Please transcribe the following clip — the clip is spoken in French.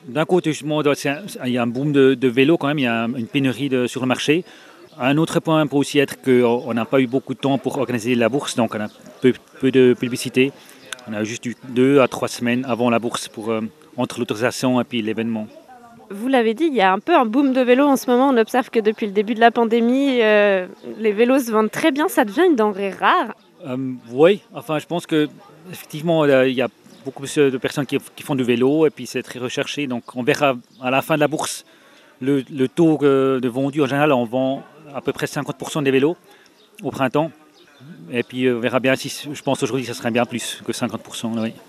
D'un côté, justement, il y a un boom de vélos quand même, il y a une pénurie sur le marché. Un autre point peut aussi être qu'on n'a pas eu beaucoup de temps pour organiser la bourse, donc on a peu de publicité. On a juste eu 2 à 3 semaines avant la bourse entre l'autorisation et puis l'événement. Vous l'avez dit, il y a un peu un boom de vélos en ce moment. On observe que depuis le début de la pandémie, les vélos se vendent très bien. Ça devient une denrée rare. Oui, enfin je pense que effectivement il y a beaucoup plus de personnes qui font du vélo et puis c'est très recherché. Donc on verra à la fin de la bourse le taux de vendu. En général, on vend à peu près 50% des vélos au printemps. Et puis on verra bien si je pense aujourd'hui ça serait bien plus que 50%. Oui.